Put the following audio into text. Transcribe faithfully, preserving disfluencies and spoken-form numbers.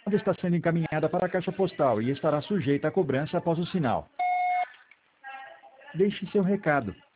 está sendo encaminhada para a caixa postal e estará sujeita a cobrança após o sinal. Deixe seu recado.